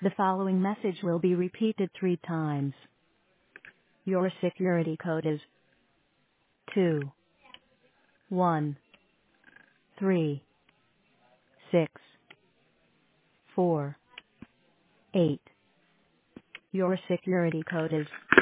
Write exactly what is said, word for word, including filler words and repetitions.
The following message will be repeated three times. Your security code is two one three six four eight. Your security code is